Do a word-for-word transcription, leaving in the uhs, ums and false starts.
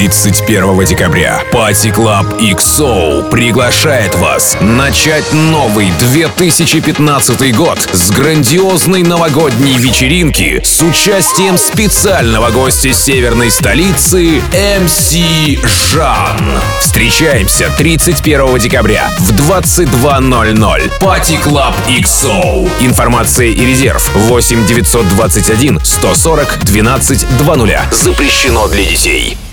тридцать первого декабря Party Club икс о приглашает вас начать новый две тысячи пятнадцатый год с грандиозной новогодней вечеринки с участием специального гостя северной столицы эм си Жан. Встречаемся тридцать первого декабря в двадцать два ноль ноль. Party Club икс о. Информация и резерв восемь девятьсот двадцать один сто сорок двенадцать двадцать. Запрещено для детей.